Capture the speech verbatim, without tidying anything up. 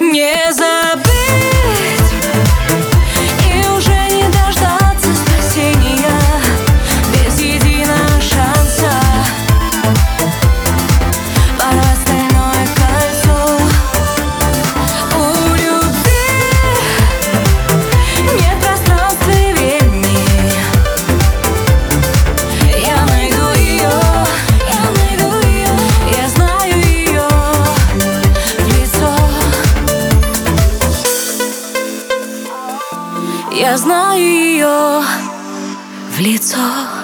Не забыть и уже не дождаться спасения без единого шанса. Порвать стальное кольцо. У любви нет пространства и времени. Я найду ее, я найду ее, я знаю ее в лицо. Я знаю ее в лицо.